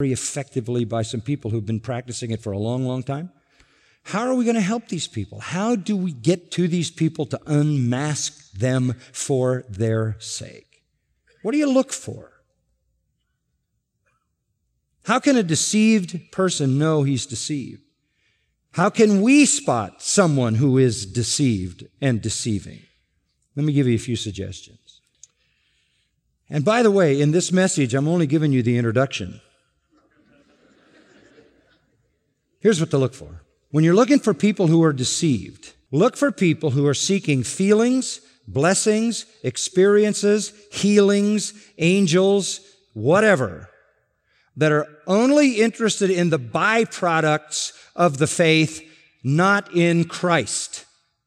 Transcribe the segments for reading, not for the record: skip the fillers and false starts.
very effectively by some people who've been practicing it for a long, long time. How are we going to help these people? How do we get to these people to unmask them for their sake? What do you look for? How can a deceived person know he's deceived? How can we spot someone who is deceived and deceiving? Let me give you a few suggestions. And by the way, in this message, I'm only giving you the introduction. Here's what to look for. When you're looking for people who are deceived, look for people who are seeking feelings, blessings, experiences, healings, angels, whatever, that are only interested in the byproducts of the faith, not in Christ.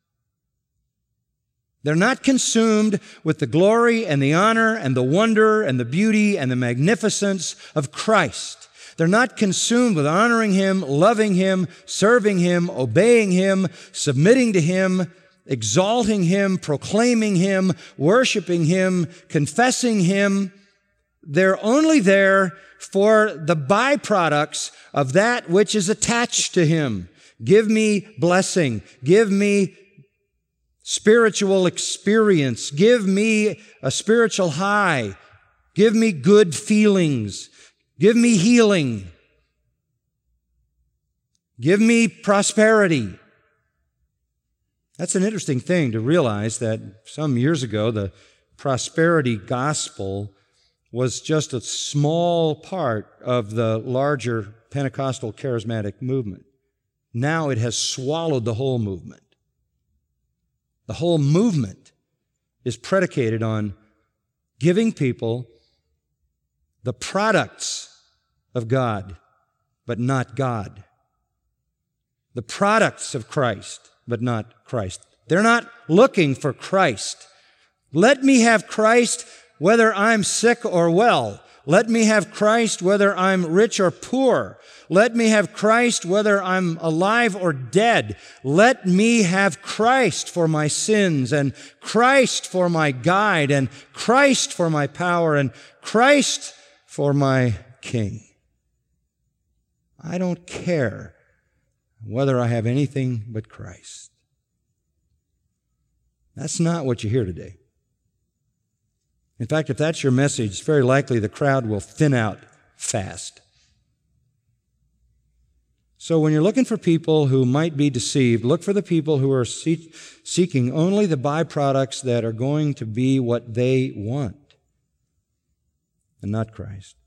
They're not consumed with the glory and the honor and the wonder and the beauty and the magnificence of Christ. They're not consumed with honoring Him, loving Him, serving Him, obeying Him, submitting to Him, exalting Him, proclaiming Him, worshiping Him, confessing Him. They're only there for the byproducts of that which is attached to Him. Give me blessing. Give me spiritual experience. Give me a spiritual high. Give me good feelings. Give me healing. Give me prosperity. That's an interesting thing to realize that some years ago, the prosperity gospel was just a small part of the larger Pentecostal charismatic movement. Now it has swallowed the whole movement. The whole movement is predicated on giving people the products of God, but not God. The products of Christ, but not Christ. They're not looking for Christ. Let me have Christ whether I'm sick or well. Let me have Christ whether I'm rich or poor. Let me have Christ whether I'm alive or dead. Let me have Christ for my sins, and Christ for my guide, and Christ for my power, and Christ for my King. I don't care whether I have anything but Christ. That's not what you hear today. In fact, if that's your message, it's very likely the crowd will thin out fast. So when you're looking for people who might be deceived, look for the people who are seeking only the byproducts that are going to be what they want, and not Christ.